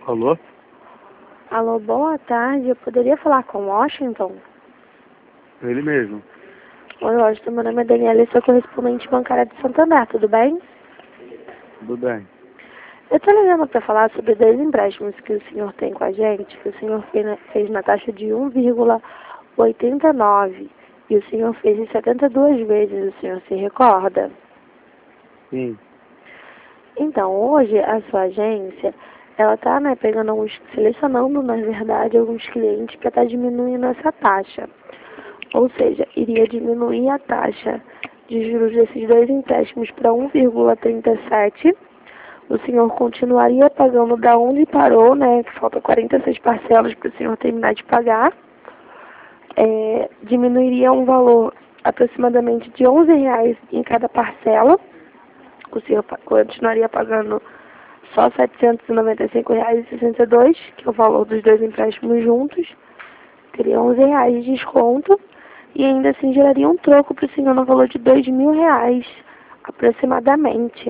Alô? Alô, boa tarde. Eu poderia falar com o Washington? Ele mesmo. Oi, Washington. Meu nome é Daniela e sou correspondente bancária de Santander. Tudo bem? Tudo bem. Eu estou ligando para falar sobre 2 empréstimos que o senhor tem com a gente, que o senhor fez na taxa de 1,89 e o senhor fez em 72 vezes, o senhor se recorda? Sim. Então, hoje a sua agência, ela está selecionando, na verdade, alguns clientes para estar diminuindo essa taxa. Ou seja, iria diminuir a taxa de juros desses 2 empréstimos para 1,37. O senhor continuaria pagando da onde parou, né? Que falta 46 parcelas para o senhor terminar de pagar. Diminuiria um valor aproximadamente de R$ 11 em cada parcela. O senhor continuaria pagando só R$ 795,62, que é o valor dos 2 empréstimos juntos. Teria R$ 11 de desconto e ainda assim geraria um troco para o senhor no valor de R$ 2.000 aproximadamente.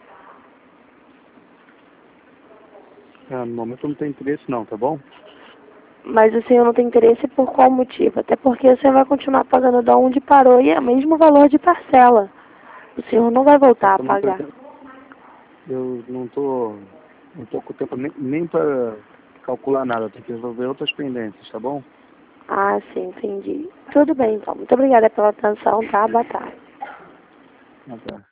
No momento eu não tenho interesse não, tá bom? Mas o senhor não tem interesse por qual motivo? Até porque o senhor vai continuar pagando da onde parou e é o mesmo valor de parcela. O senhor não vai voltar a Eu não pagar. pretendo- eu não tô com tempo nem para calcular nada, eu tenho que resolver outras pendências, tá bom? Ah, sim, entendi. Tudo bem, então. Muito obrigada pela atenção, tá? Boa tarde. Até.